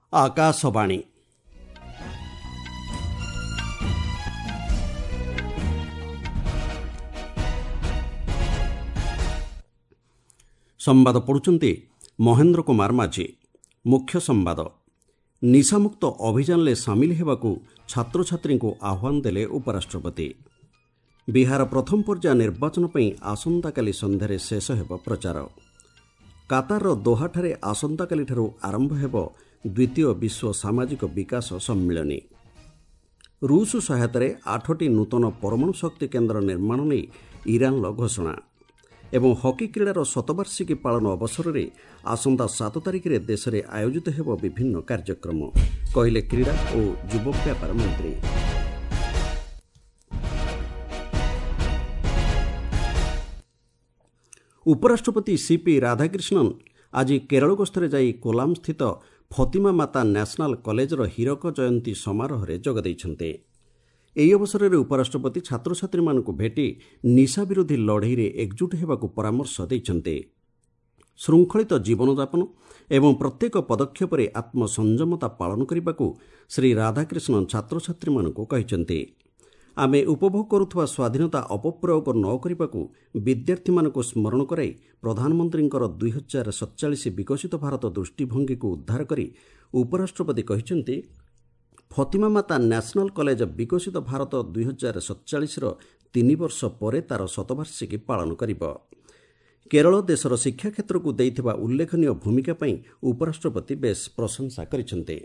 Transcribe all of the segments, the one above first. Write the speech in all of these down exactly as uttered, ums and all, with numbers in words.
ଆକାଶବାଣୀ। ସମ୍ବାଦ ପଢ଼ୁଛନ୍ତି ମହେନ୍ଦ୍ର କୁମାର ମାଝୀ। ମୁଖ୍ୟ ସମ୍ବାଦ। ନିଶାମୁକ୍ତ ଅଭିଯାନରେ ସାମିଲ ହେବାକୁ ଛାତ୍ରଛାତ୍ରୀଙ୍କୁ ଆହ୍ୱାନ ଦେଲେ ଉପରାଷ୍ଟ୍ରପତି। ବିହାର ପ୍ରଥମ ପର୍ଯ୍ୟାୟ ନିର୍ବାଚନ ପାଇଁ ଆସନ୍ତାକାଲି ସନ୍ଧ୍ୟାରେ ଶେଷ ହେବ ପ୍ରଚାର। କାତାରର ଦୋହାଠାରେ ଆସନ୍ତାକାଲିଠାରୁ ଆରମ୍ଭ ହେବ ଦ୍ୱିତୀୟ ବିଶ୍ୱ ସାମାଜିକ ବିକାଶ ସମ୍ମିଳନୀ। ରୁଷ ସହାୟତାରେ ଆଠଟି ନୂତନ ପରମାଣୁ ଶକ୍ତି କେନ୍ଦ୍ର ନିର୍ମାଣ ନେଇ ଇରାନର ଘୋଷଣା ଏବଂ ହକି କ୍ରୀଡ଼ାର ଶତବାର୍ଷିକୀ ପାଳନ ଅବସରରେ ଆସନ୍ତା ସାତ ତାରିଖରେ ଦେଶରେ ଆୟୋଜିତ ହେବ ବିଭିନ୍ନ କାର୍ଯ୍ୟକ୍ରମ, କହିଲେ କ୍ରୀଡ଼ା ଓ ଯୁବ ବ୍ୟାପାର ମନ୍ତ୍ରୀ। ଉପରାଷ୍ଟ୍ରପତି ସିପି ରାଧାକ୍ରିଷ୍ଣନ୍ ଆଜି କେରଳ ଗସ୍ତରେ ଯାଇ କୋଲାମ ସ୍ଥିତ ଫତିମା ମାତା ନ୍ୟାସନାଲ କଲେଜର ହୀରକ ଜୟନ୍ତୀ ସମାରୋହରେ ଯୋଗ ଦେଇଛନ୍ତି। ଏହି ଅବସରରେ ଉପରାଷ୍ଟ୍ରପତି ଛାତ୍ରଛାତ୍ରୀମାନଙ୍କୁ ଭେଟି ନିଶା ବିରୋଧୀ ଲଢ଼େଇରେ ଏକଜୁଟ ହେବାକୁ ପରାମର୍ଶ ଦେଇଛନ୍ତି। ଶୃଙ୍ଖଳିତ ଜୀବନଯାପନ ଏବଂ ପ୍ରତ୍ୟେକ ପଦକ୍ଷେପରେ ଆତ୍ମସଂଯମତା ପାଳନ କରିବାକୁ ଶ୍ରୀ ରାଧାକ୍ରିଷ୍ଣନ୍ ଛାତ୍ରଛାତ୍ରୀମାନଙ୍କୁ କହିଛନ୍ତି। ଆମେ ଉପଭୋଗ କରୁଥିବା ସ୍ୱାଧୀନତା ଅପପ୍ରୟୋଗ ନ କରିବାକୁ ବିଦ୍ୟାର୍ଥୀମାନଙ୍କୁ ସ୍ମରଣ କରାଇ ପ୍ରଧାନମନ୍ତ୍ରୀଙ୍କର ଦୁଇ ହଜାର ସତଚାଳିଶ ବିକଶିତ ଭାରତ ଦୃଷ୍ଟିଭଙ୍ଗୀକୁ ଉଦ୍ଧାର କରି ଉପରାଷ୍ଟ୍ରପତି କହିଛନ୍ତି, ଫତିମା ମାତା ନ୍ୟାସନାଲ କଲେଜ ବିକଶିତ ଭାରତ ଦୁଇ ହଜାର ସତଚାଳିଶର ତିନି ବର୍ଷ ପରେ ତା'ର ଶତବାର୍ଷିକୀ ପାଳନ କରିବ। କେରଳ ଦେଶର ଶିକ୍ଷା କ୍ଷେତ୍ରକୁ ଦେଇଥିବା ଉଲ୍ଲେଖନୀୟ ଭୂମିକା ପାଇଁ ଉପରାଷ୍ଟ୍ରପତି ବେଶ୍ ପ୍ରଶଂସା କରିଛନ୍ତି।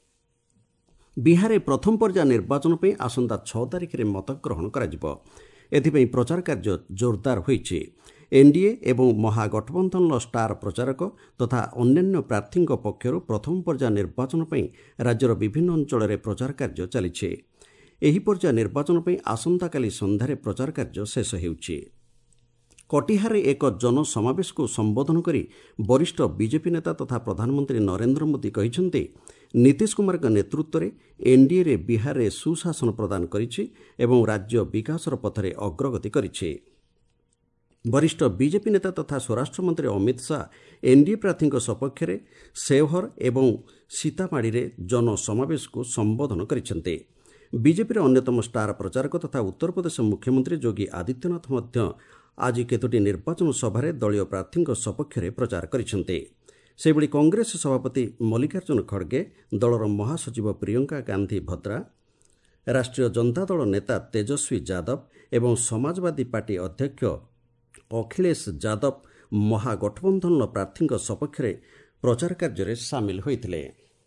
ବିହାରରେ ପ୍ରଥମ ପର୍ଯ୍ୟାୟ ନିର୍ବାଚନ ପାଇଁ ଆସନ୍ତା ଛଅ ତାରିଖରେ ମତଗ୍ରହଣ କରାଯିବ। ଏଥିପାଇଁ ପ୍ରଚାର କାର୍ଯ୍ୟ ଜୋରଦାର ହୋଇଛି। ଏନ୍ଡିଏ ଏବଂ ମହାଗଠବନ୍ଧନର ଷ୍ଟାର ପ୍ରଚାରକ ତଥା ଅନ୍ୟାନ୍ୟ ପ୍ରାର୍ଥୀଙ୍କ ପକ୍ଷରୁ ପ୍ରଥମ ପର୍ଯ୍ୟାୟ ନିର୍ବାଚନ ପାଇଁ ରାଜ୍ୟର ବିଭିନ୍ନ ଅଞ୍ଚଳରେ ପ୍ରଚାର କାର୍ଯ୍ୟ ଚାଲିଛି। ଏହି ପର୍ଯ୍ୟାୟ ନିର୍ବାଚନ ପାଇଁ ଆସନ୍ତାକାଲି ସନ୍ଧ୍ୟାରେ ପ୍ରଚାର କାର୍ଯ୍ୟ ଶେଷ ହେଉଛି। କଟିହାରରେ ଏକ ଜନସମାବେଶକୁ ସମ୍ବୋଧନ କରି ବରିଷ୍ଠ ବିଜେପି ନେତା ତଥା ପ୍ରଧାନମନ୍ତ୍ରୀ ନରେନ୍ଦ୍ର ମୋଦି କହିଛନ୍ତି, ନୀତିଶ କୁମାରଙ୍କ ନେତୃତ୍ୱରେ ଏନ୍ଡିଏରେ ବିହାରରେ ସୁଶାସନ ପ୍ରଦାନ କରିଛି ଏବଂ ରାଜ୍ୟ ବିକାଶର ପଥରେ ଅଗ୍ରଗତି କରିଛି। ବରିଷ୍ଠ ବିଜେପି ନେତା ତଥା ସ୍ୱରାଷ୍ଟ୍ରମନ୍ତ୍ରୀ ଅମିତ ଶାହା ଏନ୍ଡିଏ ପ୍ରାର୍ଥୀଙ୍କ ସପକ୍ଷରେ ସେଓହର ଏବଂ ସୀତାମାଢ଼ିରେ ଜନସମାବେଶକୁ ସମ୍ବୋଧନ କରିଛନ୍ତି। ବିଜେପିର ଅନ୍ୟତମ ଷ୍ଟାର ପ୍ରଚାରକ ତଥା ଉତ୍ତରପ୍ରଦେଶ ମୁଖ୍ୟମନ୍ତ୍ରୀ ଯୋଗୀ ଆଦିତ୍ୟନାଥ ମଧ୍ୟ ଆଜି କେତୋଟି ନିର୍ବାଚନ ସଭାରେ ଦଳୀୟ ପ୍ରାର୍ଥୀଙ୍କ ସପକ୍ଷରେ ପ୍ରଚାର କରିଛନ୍ତି। ସେହିଭଳି କଂଗ୍ରେସ ସଭାପତି ମଲ୍ଲିକାର୍ଜୁନ ଖଡ଼ଗେ, ଦଳର ମହାସଚିବ ପ୍ରିୟଙ୍କା ଗାନ୍ଧୀ ଭଦ୍ରା, ରାଷ୍ଟ୍ରୀୟ ଜନତା ଦଳ ନେତା ତେଜସ୍ୱୀ ଯାଦବ ଏବଂ ସମାଜବାଦୀ ପାର୍ଟି ଅଧ୍ୟକ୍ଷ ଅଖିଳେଶ ଯାଦବ ମହାଗଠବନ୍ଧନର ପ୍ରାର୍ଥୀଙ୍କ ସପକ୍ଷରେ ପ୍ରଚାର କାର୍ଯ୍ୟରେ ସାମିଲ ହୋଇଥିଲେ।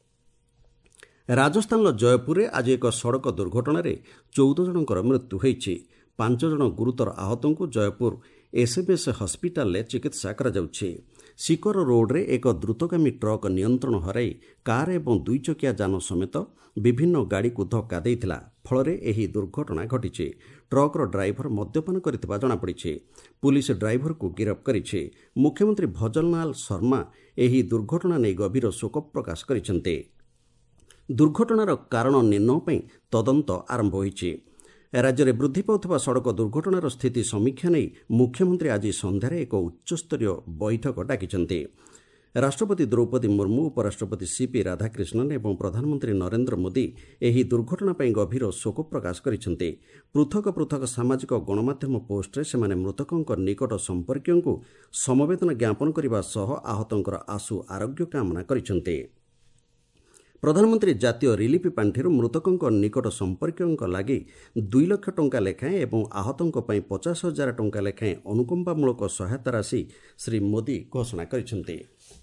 ରାଜସ୍ଥାନର ଜୟପୁରରେ ଆଜି ଏକ ସଡ଼କ ଦୁର୍ଘଟଣାରେ ଚଉଦ ଜଣଙ୍କର ମୃତ୍ୟୁ ହୋଇଛି। ପାଞ୍ଚ ଜଣ ଗୁରୁତର ଆହତଙ୍କୁ ଜୟପୁର ଏସ୍ଏମ୍ଏସ୍ ହସ୍ପିଟାଲରେ ଚିକିତ୍ସା କରାଯାଉଛି। ସିକର ରୋଡ୍ରେ ଏକ ଦ୍ରୁତଗାମୀ ଟ୍ରକ୍ ନିୟନ୍ତ୍ରଣ ହରାଇ କାର୍ ଏବଂ ଦୁଇଚକିଆ ଯାନ ସମେତ ବିଭିନ୍ନ ଗାଡ଼ିକୁ ଧକ୍କା ଦେଇଥିଲା। ଫଳରେ ଏହି ଦୁର୍ଘଟଣା ଘଟିଛି। ଟ୍ରକ୍ର ଡ୍ରାଇଭର ମଦ୍ୟପାନ କରିଥିବା ଜଣାପଡ଼ିଛି। ପୁଲିସ ଡ୍ରାଇଭରକୁ ଗିରଫ କରିଛି। ମୁଖ୍ୟମନ୍ତ୍ରୀ ଭଜନଲାଲ ଶର୍ମା ଏହି ଦୁର୍ଘଟଣା ନେଇ ଗଭୀର ଶୋକ ପ୍ରକାଶ କରିଛନ୍ତି। ଦୁର୍ଘଟଣାର କାରଣ ନିର୍ଣ୍ଣୟ ପାଇଁ ତଦନ୍ତ ଆରମ୍ଭ ହୋଇଛି। ରାଜ୍ୟରେ ବୃଦ୍ଧି ପାଉଥିବା ସଡ଼କ ଦୁର୍ଘଟଣାର ସ୍ଥିତି ସମୀକ୍ଷା ନେଇ ମୁଖ୍ୟମନ୍ତ୍ରୀ ଆଜି ସନ୍ଧ୍ୟାରେ ଏକ ଉଚ୍ଚସ୍ତରୀୟ ବୈଠକ ଡାକିଛନ୍ତି। ରାଷ୍ଟ୍ରପତି ଦ୍ରୌପଦୀ ମୁର୍ମୁ, ଉପରାଷ୍ଟ୍ରପତି ସିପି ରାଧାକ୍ରିଷ୍ଣନ୍ ଏବଂ ପ୍ରଧାନମନ୍ତ୍ରୀ ନରେନ୍ଦ୍ର ମୋଦି ଏହି ଦୁର୍ଘଟଣା ପାଇଁ ଗଭୀର ଶୋକ ପ୍ରକାଶ କରିଛନ୍ତି। ପୃଥକ ପୃଥକ ସାମାଜିକ ଗଣମାଧ୍ୟମ ପୋଷ୍ଟରେ ସେମାନେ ମୃତକଙ୍କ ନିକଟ ସମ୍ପର୍କୀୟଙ୍କୁ ସମବେଦନା ଜ୍ଞାପନ କରିବା ସହ ଆହତଙ୍କର ଆଶୁ ଆରୋଗ୍ୟ କାମନା କରିଛନ୍ତି। ପ୍ରଧାନମନ୍ତ୍ରୀ ଜାତୀୟ ରିଲିଫ୍ ପାଣ୍ଠିରୁ ମୃତକଙ୍କ ନିକଟ ସମ୍ପର୍କୀୟଙ୍କ ଲାଗି ଦୁଇ ଲକ୍ଷ ଟଙ୍କା ଲେଖାଏଁ ଏବଂ ଆହତଙ୍କ ପାଇଁ ପଚାଶ ହଜାର ଟଙ୍କା ଲେଖାଏଁ ଅନୁକମ୍ପାମୂଳକ ସହାୟତା ରାଶି ଶ୍ରୀ ମୋଦି ଘୋଷଣା କରିଛନ୍ତି।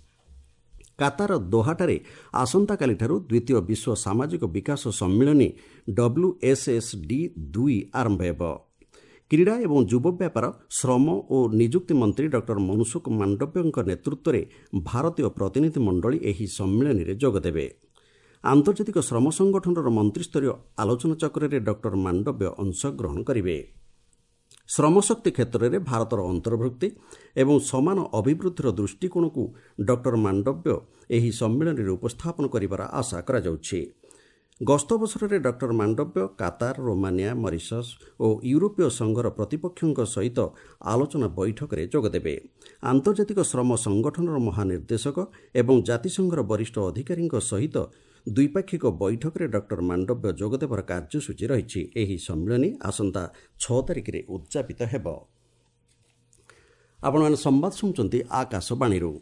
କାତାର ଦୋହାଠାରେ ଆସନ୍ତାକାଲିଠାରୁ ଦ୍ୱିତୀୟ ବିଶ୍ୱ ସାମାଜିକ ବିକାଶ ସମ୍ମିଳନୀ ଡବ୍ଲ୍ୟୁଏସ୍ଏସ୍ଡି ଦୁଇ ଆରମ୍ଭ ହେବ। କ୍ରୀଡ଼ା ଏବଂ ଯୁବ ବ୍ୟାପାର, ଶ୍ରମ ଓ ନିଯୁକ୍ତି ମନ୍ତ୍ରୀ ଡକ୍ଟର ମନସୁଖ ମାଣ୍ଡବ୍ୟଙ୍କ ନେତୃତ୍ୱରେ ଭାରତୀୟ ପ୍ରତିନିଧି ମଣ୍ଡଳୀ ଏହି ସମ୍ମିଳନୀରେ ଯୋଗଦେବେ। ଆନ୍ତର୍ଜାତିକ ଶ୍ରମ ସଂଗଠନର ମନ୍ତ୍ରୀସ୍ତରୀୟ ଆଲୋଚନା ଚକ୍ରରେ ଡକ୍ଟର ମାଣ୍ଡବ୍ୟ ଅଂଶଗ୍ରହଣ କରିବେ। ଶ୍ରମଶକ୍ତି କ୍ଷେତ୍ରରେ ଭାରତର ଅନ୍ତର୍ଭୁକ୍ତି ଏବଂ ସମାନ ଅଭିବୃଦ୍ଧିର ଦୃଷ୍ଟିକୋଣକୁ ଡକ୍ଟର ମାଣ୍ଡବ୍ୟ ଏହି ସମ୍ମିଳନୀରେ ଉପସ୍ଥାପନ କରିବାର ଆଶା କରାଯାଉଛି। ଗସ୍ତ ଅବସରରେ doctor Mandaviya Qatar, Romania, Mauritius ଓ ୟୁରୋପୀୟ ସଂଘର ପ୍ରତିପକ୍ଷଙ୍କ ସହିତ ଆଲୋଚନା ବୈଠକରେ ଯୋଗଦେବେ। ଆନ୍ତର୍ଜାତିକ ଶ୍ରମ ସଂଗଠନର ମହାନିର୍ଦ୍ଦେଶକ ଏବଂ ଜାତିସଂଘର ବରିଷ୍ଠ ଅଧିକାରୀଙ୍କ ସହିତ ଦ୍ୱିପାକ୍ଷିକ ବୈଠକରେ ଡକ୍ଟର ମାଣ୍ଡବ୍ୟ ଯୋଗଦେବାର କାର୍ଯ୍ୟସୂଚୀ ରହିଛି। ଏହି ସମ୍ମିଳନୀ ଆସନ୍ତା ଛଅ ତାରିଖରେ ଉଦ୍ଯାପିତ ହେବ। ଆପଣମାନେ ସମ୍ବାଦ ଶୁଣୁଛନ୍ତି ଆକାଶବାଣୀରୁ।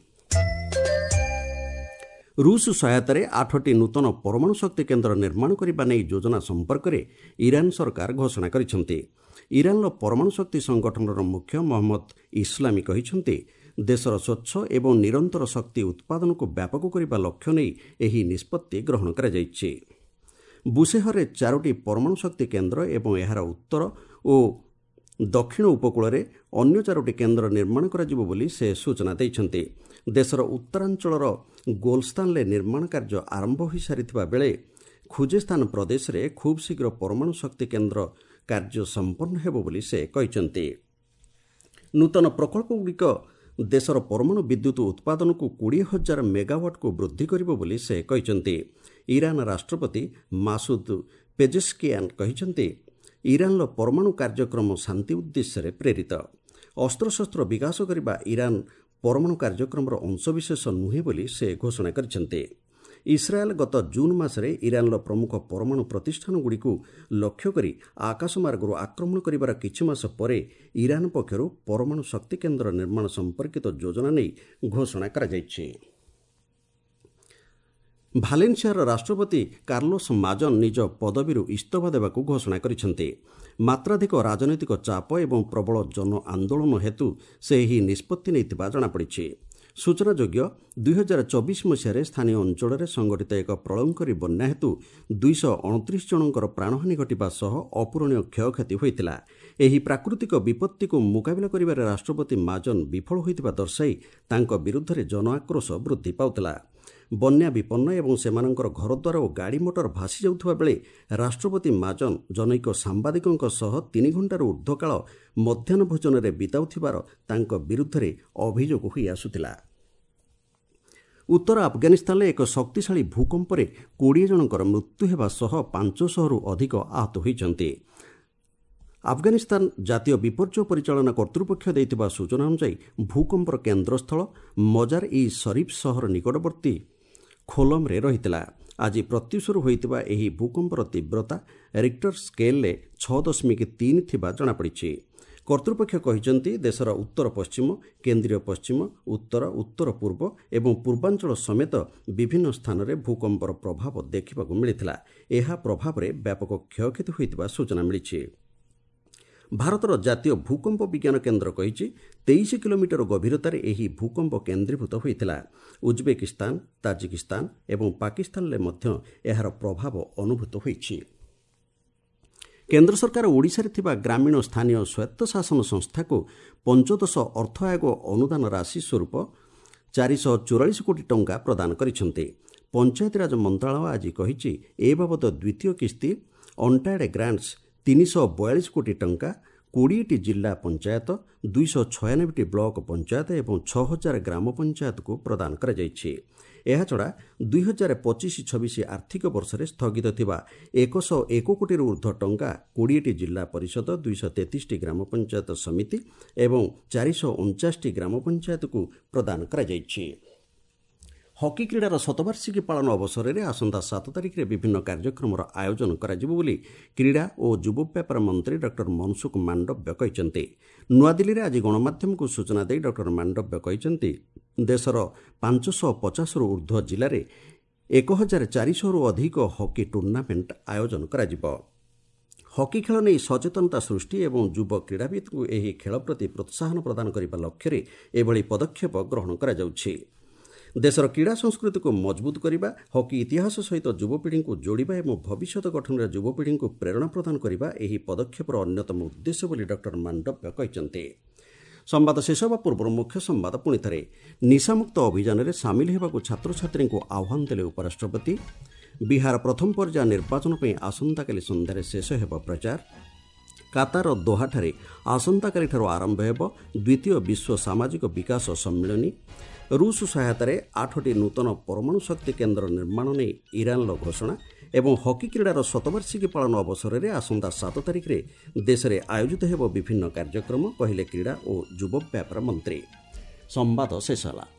ରୁଷ ସହାୟତାରେ ଆଠଟି ନୂତନ ପରମାଣୁ ଶକ୍ତି କେନ୍ଦ୍ର ନିର୍ମାଣ କରିବା ନେଇ ଯୋଜନା ସମ୍ପର୍କରେ ଇରାନ ସରକାର ଘୋଷଣା କରିଛନ୍ତି। ଇରାନର ପରମାଣୁ ଶକ୍ତି ସଂଗଠନର ମୁଖ୍ୟ ମହମ୍ମଦ ଇସଲାମୀ କହିଛନ୍ତି, ଦେଶର ସ୍ୱଚ୍ଛ ଏବଂ ନିରନ୍ତର ଶକ୍ତି ଉତ୍ପାଦନକୁ ବ୍ୟାପକ କରିବା ଲକ୍ଷ୍ୟ ନେଇ ଏହି ନିଷ୍ପତ୍ତି ଗ୍ରହଣ କରାଯାଇଛି। ବୁଶେହରରେ ଚାରୋଟି ପରମାଣୁ ଶକ୍ତି କେନ୍ଦ୍ର ଏବଂ ଏହାର ଉତ୍ତର ଓ ଦକ୍ଷିଣ ଉପକୂଳରେ ଅନ୍ୟ ଚାରୋଟି କେନ୍ଦ୍ର ନିର୍ମାଣ କରାଯିବ ବୋଲି ସେ ସୂଚନା ଦେଇଛନ୍ତି। ଦେଶର ଉତ୍ତରାଞ୍ଚଳର ଗୋଲସ୍ତାନରେ ନିର୍ମାଣ କାର୍ଯ୍ୟ ଆରମ୍ଭ ହୋଇସାରିଥିବା ବେଳେ ଖୁଜେସ୍ତାନ ପ୍ରଦେଶରେ ଖୁବ୍ ଶୀଘ୍ର ପରମାଣୁ ଶକ୍ତି କେନ୍ଦ୍ର କାର୍ଯ୍ୟ ସମ୍ପନ୍ନ ହେବ ବୋଲି ସେ କହିଛନ୍ତି। ନୂତନ ପ୍ରକଳ୍ପଗୁଡ଼ିକ ଦେଶର ପରମାଣୁ ବିଦ୍ୟୁତ୍ ଉତ୍ପାଦନକୁ କୋଡ଼ିଏ ହଜାର ମେଗାୱାଟ୍କୁ ବୃଦ୍ଧି କରିବ ବୋଲି ସେ କହିଛନ୍ତି। ଇରାନ ରାଷ୍ଟ୍ରପତି ମାସୁଦ ପେଜେସ୍କିଆନ୍ କହିଛନ୍ତି, ଇରାନର ପରମାଣୁ କାର୍ଯ୍ୟକ୍ରମ ଶାନ୍ତି ଉଦ୍ଦେଶ୍ୟରେ ପ୍ରେରିତ। ଅସ୍ତ୍ରଶସ୍ତ୍ର ବିକାଶ କରିବା ଇରାନ ପରମାଣୁ କାର୍ଯ୍ୟକ୍ରମର ଅଂଶବିଶେଷ ନୁହେଁ ବୋଲି ସେ ଘୋଷଣା କରିଛନ୍ତି। ଇସ୍ରାଏଲ ଗତ ଜୁନ୍ ମାସରେ ଇରାନର ପ୍ରମୁଖ ପରମାଣୁ ପ୍ରତିଷ୍ଠାନଗୁଡ଼ିକୁ ଲକ୍ଷ୍ୟ କରି ଆକାଶମାର୍ଗରୁ ଆକ୍ରମଣ କରିବାର କିଛି ମାସ ପରେ ଇରାନ ପକ୍ଷରୁ ପରମାଣୁ ଶକ୍ତି କେନ୍ଦ୍ର ନିର୍ମାଣ ସମ୍ପର୍କିତ ଯୋଜନା ନେଇ ଘୋଷଣା କରାଯାଇଛି। ଭାଲେନ୍ସିଆର ରାଷ୍ଟ୍ରପତି କାର୍ଲୋସ ମାଜନ ନିଜ ପଦବୀରୁ ଇସ୍ତଫା ଦେବାକୁ ଘୋଷଣା କରିଛନ୍ତି। ମାତ୍ରାଧିକ ରାଜନୈତିକ ଚାପ ଏବଂ ପ୍ରବଳ ଜନ ଆନ୍ଦୋଳନ ହେତୁ ସେ ଏହି ନିଷ୍ପତ୍ତି ନେଇଥିବା ଜଣାପଡ଼ିଛି। ସୂଚନାଯୋଗ୍ୟ, ଦୁଇହଜାର ଚବିଶ ମସିହାରେ ସ୍ଥାନୀୟ ଅଞ୍ଚଳରେ ସଂଘଟିତ ଏକ ପ୍ରଳୟଙ୍କରୀ ବନ୍ୟା ହେତୁ ଦୁଇଶହ ଅଣତିରିଶ ଜଣଙ୍କର ପ୍ରାଣହାନୀ ଘଟିବା ସହ ଅପୂରଣୀୟ କ୍ଷୟକ୍ଷତି ହୋଇଥିଲା। ଏହି ପ୍ରାକୃତିକ ବିପତ୍ତିକୁ ମୁକାବିଲା କରିବାରେ ରାଷ୍ଟ୍ରପତି ମାଜନ ବିଫଳ ହୋଇଥିବା ଦର୍ଶାଇ ତାଙ୍କ ବିରୁଦ୍ଧରେ ଜନ ଆକ୍ରୋଶ ବୃଦ୍ଧି ପାଉଥିଲା। ବନ୍ୟା ବିପନ୍ନ ଏବଂ ସେମାନଙ୍କର ଘରଦ୍ୱାର ଓ ଗାଡ଼ି ମୋଟର ଭାସି ଯାଉଥିବା ବେଳେ ରାଷ୍ଟ୍ରପତି ମାଜନ ଜନୈକ ସାମ୍ବାଦିକଙ୍କ ସହ ତିନି ଘଣ୍ଟାରୁ ଉର୍ଦ୍ଧ୍ୱ କାଳ ମଧ୍ୟାହ୍ନ ଭୋଜନରେ ବିତାଉଥିବାର ତାଙ୍କ ବିରୁଦ୍ଧରେ ଅଭିଯୋଗ ହୋଇ ଆସୁଥିଲା। ଉତ୍ତର ଆଫଗାନିସ୍ତାନରେ ଏକ ଶକ୍ତିଶାଳୀ ଭୂକମ୍ପରେ କୋଡ଼ିଏ ଜଣଙ୍କର ମୃତ୍ୟୁ ହେବା ସହ ପାଞ୍ଚଶହରୁ ଅଧିକ ଆହତ ହୋଇଛନ୍ତି। ଆଫଗାନିସ୍ତାନ ଜାତୀୟ ବିପର୍ଯ୍ୟୟ ପରିଚାଳନା କର୍ତ୍ତୃପକ୍ଷ ଦେଇଥିବା ସୂଚନା ଅନୁଯାୟୀ ଭୂକମ୍ପର କେନ୍ଦ୍ରସ୍ଥଳ ମଜାର ଇ ସରିଫ୍ ସହର ନିକଟବର୍ତ୍ତୀ ଖୋଲମରେ ରହିଥିଲା। ଆଜି ପ୍ରତ୍ୟୁଷରୁ ହୋଇଥିବା ଏହି ଭୂକମ୍ପର ତୀବ୍ରତା ରିକ୍ଟର ସ୍କେଲ୍ରେ ଛଅ ଦଶମିକ ତିନି ଥିବା ଜଣାପଡ଼ିଛି। କର୍ତ୍ତୃପକ୍ଷ କହିଛନ୍ତି, ଦେଶର ଉତ୍ତର ପଶ୍ଚିମ, କେନ୍ଦ୍ରୀୟ ପଶ୍ଚିମ, ଉତ୍ତର, ଉତ୍ତର ପୂର୍ବ ଏବଂ ପୂର୍ବାଞ୍ଚଳ ସମେତ ବିଭିନ୍ନ ସ୍ଥାନରେ ଭୂକମ୍ପର ପ୍ରଭାବ ଦେଖିବାକୁ ମିଳିଥିଲା। ଏହା ପ୍ରଭାବରେ ବ୍ୟାପକ କ୍ଷୟକ୍ଷତି ହୋଇଥିବା ସୂଚନା ମିଳିଛି। ଭାରତର ଜାତୀୟ ଭୂକମ୍ପ ବିଜ୍ଞାନ କେନ୍ଦ୍ର କହିଛି, ତେଇଶ କିଲୋମିଟର ଗଭୀରତାରେ ଏହି ଭୂକମ୍ପ କେନ୍ଦ୍ରୀଭୂତ ହୋଇଥିଲା। ଉଜବେକିସ୍ତାନ, ତାଜିକିସ୍ତାନ ଏବଂ ପାକିସ୍ତାନରେ ମଧ୍ୟ ଏହାର ପ୍ରଭାବ ଅନୁଭୂତ ହୋଇଛି। କେନ୍ଦ୍ର ସରକାର ଓଡ଼ିଶାରେ ଥିବା ଗ୍ରାମୀଣ ସ୍ଥାନୀୟ ସ୍ୱାୟତ୍ତଶାସନ ସଂସ୍ଥାକୁ ପଞ୍ଚଦଶ ଅର୍ଥ ଆୟୋଗ ଅନୁଦାନ ରାଶି ସ୍ୱରୂପ ଚାରିଶହ ଚଉରାଳିଶ କୋଟି ଟଙ୍କା ପ୍ରଦାନ କରିଛନ୍ତି। ପଞ୍ଚାୟତିରାଜ ମନ୍ତ୍ରଣାଳୟ ଆଜି କହିଛି, ଏ ବାବଦ ଦ୍ୱିତୀୟ କିସ୍ତି ଅନ୍ଟାଏଡ୍ ଗ୍ରାଣ୍ଟସ୍ ତିନିଶହ ବୟାଳିଶ କୋଟି ଟଙ୍କା କୋଡ଼ିଏଟି ଜିଲ୍ଲା ପଞ୍ଚାୟତ, ଦୁଇଶହ ଛୟାନବେଟି ବ୍ଲକ ପଞ୍ଚାୟତ ଏବଂ ଛଅ ହଜାର ଗ୍ରାମ ପଞ୍ଚାୟତକୁ ପ୍ରଦାନ କରାଯାଇଛି। ଏହାଛଡ଼ା ଦୁଇ ହଜାର ପଚିଶ ଛବିଶ ଆର୍ଥିକ ବର୍ଷରେ ସ୍ଥଗିତ ଥିବା ଏକଶହ ଏକ କୋଟିରୁ ଉର୍ଦ୍ଧ୍ୱ ଟଙ୍କା କୋଡ଼ିଏଟି ଜିଲ୍ଲା ପରିଷଦ, ଦୁଇଶହ ତେତିଶଟି ଗ୍ରାମ ପଞ୍ଚାୟତ ସମିତି ଏବଂ ଚାରିଶହ ଅଣଚାଶଟି ଗ୍ରାମ ପଞ୍ଚାୟତକୁ ପ୍ରଦାନ କରାଯାଇଛି। ହକି କ୍ରୀଡ଼ାର ଶତବାର୍ଷିକୀ ପାଳନ ଅବସରରେ ଆସନ୍ତା ସାତ ତାରିଖରେ ବିଭିନ୍ନ କାର୍ଯ୍ୟକ୍ରମର ଆୟୋଜନ କରାଯିବ ବୋଲି କ୍ରୀଡ଼ା ଓ ଯୁବ ବ୍ୟାପାର ମନ୍ତ୍ରୀ ଡକ୍ଟର ମନସୁଖ ମାଣ୍ଡବ୍ୟ କହିଛନ୍ତି। ନୂଆଦିଲ୍ଲୀରେ ଆଜି ଗଣମାଧ୍ୟମକୁ ସୂଚନା ଦେଇ ଡକ୍ଟର ମାଣ୍ଡବ୍ୟ କହିଛନ୍ତି, ଦେଶର ପାଞ୍ଚଶହ ପଚାଶରୁ ଉର୍ଦ୍ଧ୍ୱ ଜିଲ୍ଲାରେ ଏକ ହଜାର ଚାରିଶହରୁ ଅଧିକ ହକି ଟୁର୍ଣ୍ଣାମେଣ୍ଟ ଆୟୋଜନ କରାଯିବ। ହକି ଖେଳ ନେଇ ସଚେତନତା ସୃଷ୍ଟି ଏବଂ ଯୁବ କ୍ରୀଡ଼ାବିତ୍ଙ୍କୁ ଏହି ଖେଳ ପ୍ରତି ପ୍ରୋତ୍ସାହନ ପ୍ରଦାନ କରିବା ଲକ୍ଷ୍ୟରେ ଏଭଳି ପଦକ୍ଷେପ ଗ୍ରହଣ କରାଯାଉଛି। ଦେଶର କ୍ରୀଡ଼ା ସଂସ୍କୃତିକୁ ମଜବୁତ କରିବା, ହକି ଇତିହାସ ସହିତ ଯୁବପିଢ଼ିଙ୍କୁ ଯୋଡ଼ିବା ଏବଂ ଭବିଷ୍ୟତ ଗଠନରେ ଯୁବପିଢ଼ିଙ୍କୁ ପ୍ରେରଣା ପ୍ରଦାନ କରିବା ଏହି ପଦକ୍ଷେପର ଅନ୍ୟତମ ଉଦ୍ଦେଶ୍ୟ ବୋଲି ଡକ୍ଟର ମାଣ୍ଡବ୍ୟ କହିଛନ୍ତି। ସମ୍ବାଦ ଶେଷ ହେବା ପୂର୍ବରୁ ମୁଖ୍ୟ ସମ୍ବାଦ ପୁଣିଥରେ। ନିଶାମୁକ୍ତ ଅଭିଯାନରେ ସାମିଲ ହେବାକୁ ଛାତ୍ରଛାତ୍ରୀଙ୍କୁ ଆହ୍ୱାନ ଦେଲେ ଉପରାଷ୍ଟ୍ରପତି। ବିହାର ପ୍ରଥମ ପର୍ଯ୍ୟାୟ ନିର୍ବାଚନ ପାଇଁ ଆସନ୍ତାକାଲି ସନ୍ଧ୍ୟାରେ ଶେଷ ହେବ ପ୍ରଚାର। କାତାର ଦୋହାଠାରେ ଆସନ୍ତାକାଲିଠାରୁ ଆରମ୍ଭ ହେବ ଦ୍ୱିତୀୟ ବିଶ୍ୱ ସାମାଜିକ ବିକାଶ ସମ୍ମିଳନୀ। ରୁଷ ସହାୟତାରେ ଆଠଟି ନୂତନ ପରମାଣୁ ଶକ୍ତି କେନ୍ଦ୍ର ନିର୍ମାଣ ନେଇ ଇରାନର ଘୋଷଣା ଏବଂ ହକି କ୍ରୀଡ଼ାର ଶତବାର୍ଷିକୀ ପାଳନ ଅବସରରେ ଆସନ୍ତା ସାତ ତାରିଖରେ ଦେଶରେ ଆୟୋଜିତ ହେବ ବିଭିନ୍ନ କାର୍ଯ୍ୟକ୍ରମ, କହିଲେ କ୍ରୀଡ଼ା ଓ ଯୁବ ବ୍ୟାପାର ମନ୍ତ୍ରୀ। ସମ୍ବାଦ ଶେଷ ହେଲା।